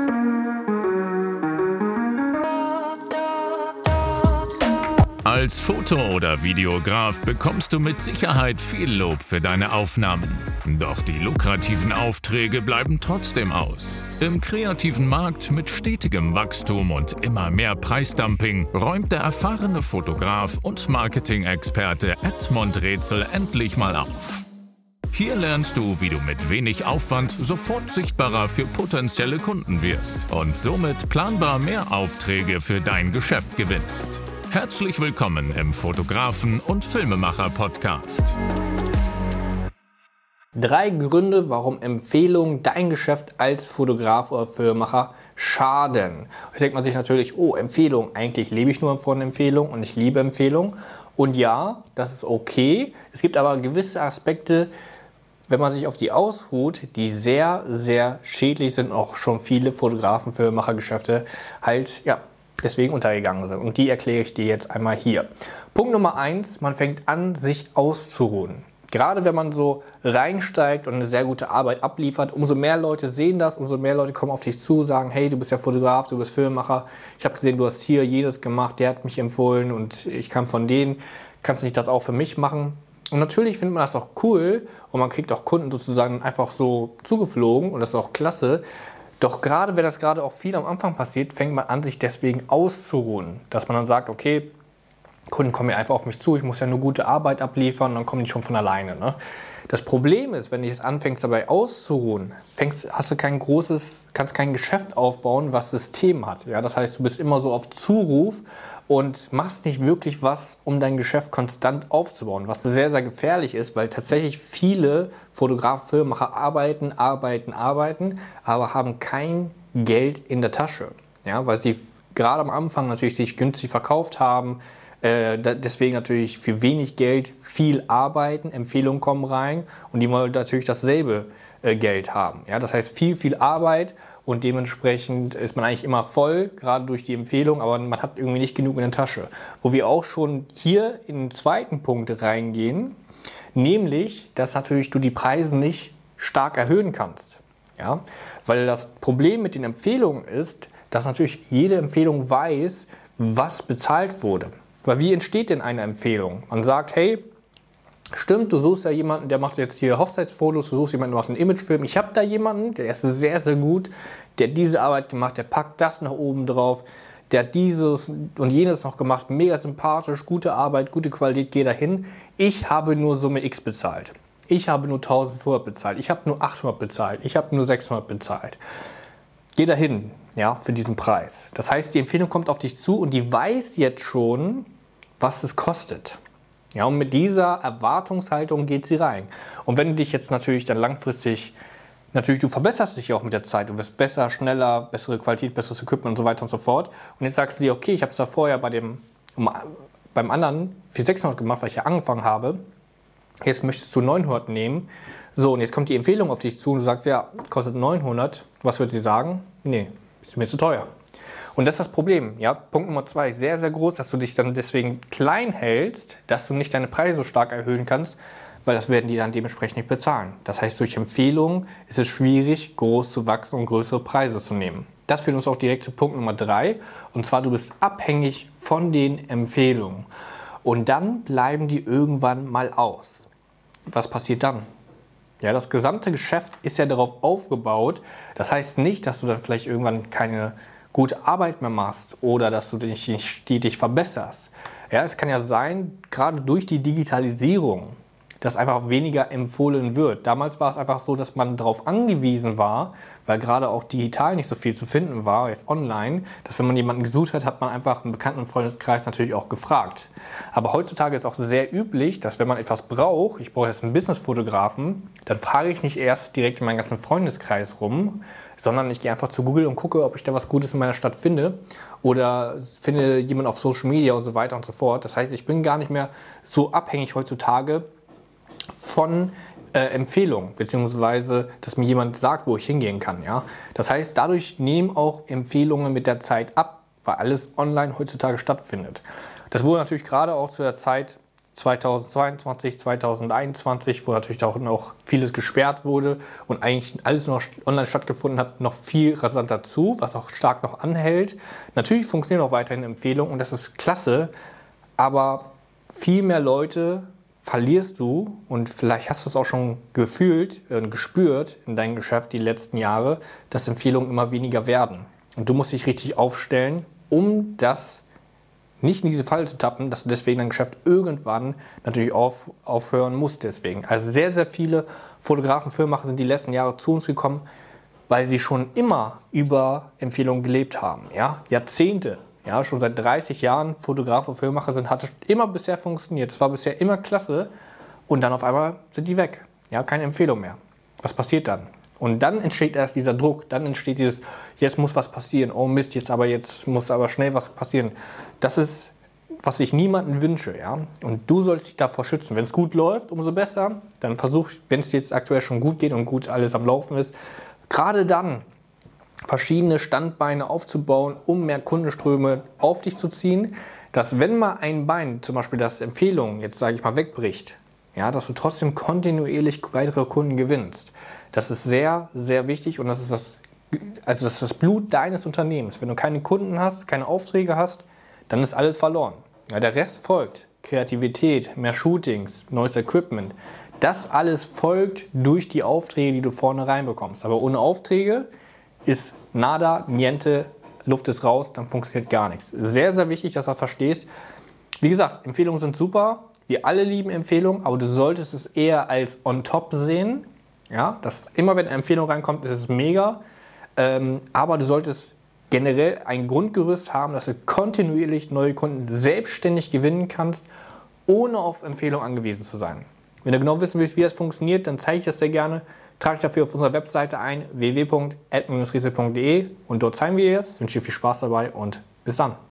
Als Foto- oder Videograf bekommst du mit Sicherheit viel Lob für deine Aufnahmen. Doch die lukrativen Aufträge bleiben trotzdem aus. Im kreativen Markt mit stetigem Wachstum und immer mehr Preisdumping räumt der erfahrene Fotograf und Marketing-Experte Edmund Rätsel endlich mal auf. Hier lernst du, wie du mit wenig Aufwand sofort sichtbarer für potenzielle Kunden wirst und somit planbar mehr Aufträge für dein Geschäft gewinnst. Herzlich willkommen im Fotografen- und Filmemacher-Podcast. 3 Gründe, warum Empfehlungen dein Geschäft als Fotograf oder Filmemacher schaden. Jetzt denkt man sich natürlich, oh, Empfehlung, eigentlich lebe ich nur von Empfehlungen und ich liebe Empfehlungen. Und ja, das ist okay. Es gibt aber gewisse Aspekte, wenn man sich auf die ausruht, die sehr, sehr schädlich sind, auch schon viele Fotografen, Filmemachergeschäfte halt, deswegen untergegangen sind. Und die erkläre ich dir jetzt einmal hier. Punkt Nummer 1, man fängt an, sich auszuruhen. Gerade wenn man so reinsteigt und eine sehr gute Arbeit abliefert, umso mehr Leute sehen das, umso mehr Leute kommen auf dich zu, sagen, hey, du bist ja Fotograf, du bist Filmemacher, ich habe gesehen, du hast hier jenes gemacht, der hat mich empfohlen und ich kam von denen, kannst du nicht das auch für mich machen? Und natürlich findet man das auch cool und man kriegt auch Kunden sozusagen einfach so zugeflogen und das ist auch klasse. Doch gerade wenn das gerade auch viel am Anfang passiert, fängt man an, sich deswegen auszuruhen. Dass man dann sagt, okay, Kunden kommen ja einfach auf mich zu, ich muss ja nur gute Arbeit abliefern, dann kommen die schon von alleine. Ne? Das Problem ist, wenn du jetzt anfängst dabei auszuruhen, kannst kein Geschäft aufbauen, was System hat. Ja? Das heißt, du bist immer so auf Zuruf und machst nicht wirklich was, um dein Geschäft konstant aufzubauen, was sehr, sehr gefährlich ist, weil tatsächlich viele Fotografen, Filmemacher arbeiten, aber haben kein Geld in der Tasche, ja? Weil sie gerade am Anfang natürlich sich günstig verkauft haben, deswegen natürlich für wenig Geld viel arbeiten, Empfehlungen kommen rein und die wollen natürlich dasselbe Geld haben. Ja? Das heißt viel Arbeit und dementsprechend ist man eigentlich immer voll, gerade durch die Empfehlung, aber man hat irgendwie nicht genug in der Tasche. Wo wir auch schon hier in den zweiten Punkt reingehen, nämlich, dass natürlich du die Preise nicht stark erhöhen kannst. Ja? Weil das Problem mit den Empfehlungen ist, dass natürlich jede Empfehlung weiß, was bezahlt wurde. Weil wie entsteht denn eine Empfehlung? Man sagt, hey, stimmt, du suchst ja jemanden, der macht jetzt hier Hochzeitsfotos, du suchst jemanden, der macht einen Imagefilm. Ich habe da jemanden, der ist sehr, sehr gut, der hat diese Arbeit gemacht, der packt das nach oben drauf, der hat dieses und jenes noch gemacht, mega sympathisch, gute Arbeit, gute Qualität, geh dahin. Ich habe nur Summe X bezahlt. Ich habe nur 1500 bezahlt, ich habe nur 800 bezahlt, ich habe nur 600 bezahlt. Geh dahin, ja, für diesen Preis. Das heißt, die Empfehlung kommt auf dich zu und die weiß jetzt schon, was es kostet. Ja, und mit dieser Erwartungshaltung geht sie rein. Und wenn du dich jetzt natürlich dann langfristig, du verbesserst dich ja auch mit der Zeit, du wirst besser, schneller, bessere Qualität, besseres Equipment und so weiter und so fort. Und jetzt sagst du dir, okay, ich habe es da vorher beim anderen für 600 gemacht, weil ich ja angefangen habe. Jetzt möchtest du 900 nehmen. So, und jetzt kommt die Empfehlung auf dich zu und du sagst, ja, kostet 900. Was wird sie sagen? Nee, ist mir zu teuer. Und das ist das Problem. Ja? Punkt Nummer 2, sehr, sehr groß, dass du dich dann deswegen klein hältst, dass du nicht deine Preise so stark erhöhen kannst, weil das werden die dann dementsprechend nicht bezahlen. Das heißt, durch Empfehlungen ist es schwierig, groß zu wachsen und größere Preise zu nehmen. Das führt uns auch direkt zu Punkt Nummer 3. Und zwar, du bist abhängig von den Empfehlungen. Und dann bleiben die irgendwann mal aus. Was passiert dann? Ja, das gesamte Geschäft ist ja darauf aufgebaut. Das heißt nicht, dass du dann vielleicht irgendwann keine gute Arbeit mehr machst oder dass du dich nicht stetig verbesserst. Ja, es kann ja sein, gerade durch die Digitalisierung, dass einfach weniger empfohlen wird. Damals war es einfach so, dass man darauf angewiesen war, weil gerade auch digital nicht so viel zu finden war, jetzt online, dass wenn man jemanden gesucht hat, hat man einfach einen Bekannten- und Freundeskreis natürlich auch gefragt. Aber heutzutage ist auch sehr üblich, dass wenn man etwas braucht, ich brauche jetzt einen Businessfotografen, dann frage ich nicht erst direkt in meinen ganzen Freundeskreis rum, sondern ich gehe einfach zu Google und gucke, ob ich da was Gutes in meiner Stadt finde oder finde jemanden auf Social Media und so weiter und so fort. Das heißt, ich bin gar nicht mehr so abhängig heutzutage von Empfehlungen, beziehungsweise dass mir jemand sagt, wo ich hingehen kann. Ja? Das heißt, dadurch nehmen auch Empfehlungen mit der Zeit ab, weil alles online heutzutage stattfindet. Das wurde natürlich gerade auch zu der Zeit 2022, 2021, wo natürlich auch noch vieles gesperrt wurde und eigentlich alles noch online stattgefunden hat, noch viel rasanter zu, was auch stark noch anhält. Natürlich funktionieren auch weiterhin Empfehlungen und das ist klasse, aber viel mehr Leute verlierst du, und vielleicht hast du es auch schon gefühlt und gespürt in deinem Geschäft die letzten Jahre, dass Empfehlungen immer weniger werden. Und du musst dich richtig aufstellen, um das nicht in diese Falle zu tappen, dass du deswegen dein Geschäft irgendwann natürlich aufhören musst deswegen. Also sehr, sehr viele Fotografen, Filmemacher sind die letzten Jahre zu uns gekommen, weil sie schon immer über Empfehlungen gelebt haben. Ja? Jahrzehnte, ja, schon seit 30 Jahren Fotograf und Filmemacher sind, hat es immer bisher funktioniert. Es war bisher immer klasse und dann auf einmal sind die weg. Ja, keine Empfehlung mehr. Was passiert dann? Und dann entsteht erst dieser Druck, dann entsteht dieses, jetzt muss was passieren, oh Mist, jetzt muss aber schnell was passieren. Das ist, was ich niemandem wünsche, ja. Und du sollst dich davor schützen. Wenn es gut läuft, umso besser. Dann versuch, wenn es jetzt aktuell schon gut geht und gut alles am Laufen ist, gerade dann verschiedene Standbeine aufzubauen, um mehr Kundenströme auf dich zu ziehen, dass wenn mal ein Bein, zum Beispiel das Empfehlung, jetzt sage ich mal, wegbricht, ja, dass du trotzdem kontinuierlich weitere Kunden gewinnst. Das ist sehr, sehr wichtig und das ist das Blut deines Unternehmens. Wenn du keine Kunden hast, keine Aufträge hast, dann ist alles verloren. Ja, der Rest folgt. Kreativität, mehr Shootings, neues Equipment. Das alles folgt durch die Aufträge, die du vorne reinbekommst. Aber ohne Aufträge ist nada, niente, Luft ist raus, dann funktioniert gar nichts. Sehr, sehr wichtig, dass du das verstehst. Wie gesagt, Empfehlungen sind super. Wir alle lieben Empfehlungen, aber du solltest es eher als on top sehen. Ja, dass immer wenn eine Empfehlung reinkommt, ist es mega. Aber du solltest generell ein Grundgerüst haben, dass du kontinuierlich neue Kunden selbstständig gewinnen kannst, ohne auf Empfehlungen angewiesen zu sein. Wenn du genau wissen willst, wie das funktioniert, dann zeige ich das dir gerne. Trage dich dafür auf unserer Webseite ein, www.ad-riese.de, und dort zeigen wir dir das. Ich wünsche dir viel Spaß dabei und bis dann.